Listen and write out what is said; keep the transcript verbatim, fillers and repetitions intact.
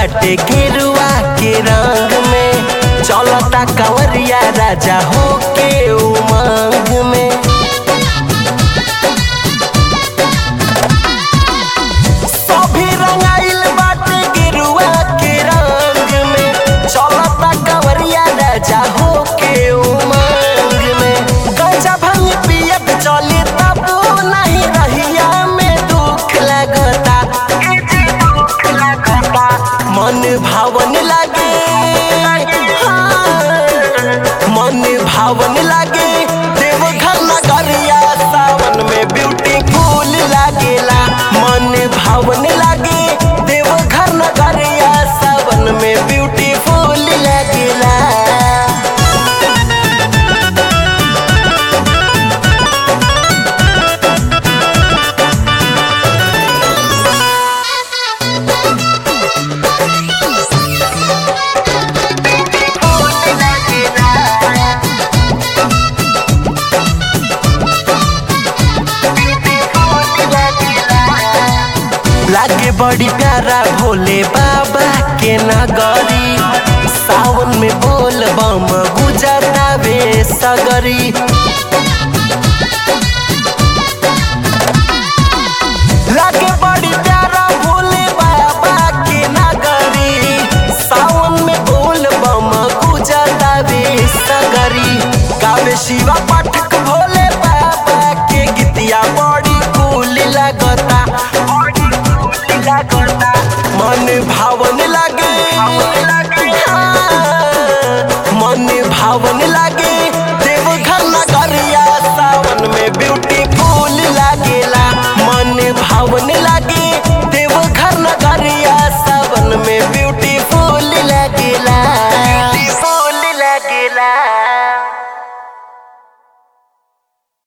बाटे गेरुआ के रंग में, चलता कंवरिया राजा होके उमंग में। सभी रंगाइल बाटे गेरुआ के रंग में, चलता कंवरिया राजा होके उमंग में। गंजा भांग पियत चली तब नहीं रहिया में दुख लगता, मन भावन लागे, हाँ, मन भावन लागे देवघर नगरिया सावन में ब्यूटीफुल लागेला। मन भावन लागे देवघर नगरिया सावन में ब्यूटीफुल लागेला। लागे बड़ी प्यारा भोले बाबा के नगरी, सावन में बोल बम गुजरता वे सगरी। लागे बड़ी प्यारा भोले बाबा के नगरी, सावन में बोल बम गुजरता वे सगरी। गावे शिवा पाठक भोले बाबा के गीतिया बड़ी कूल लगता।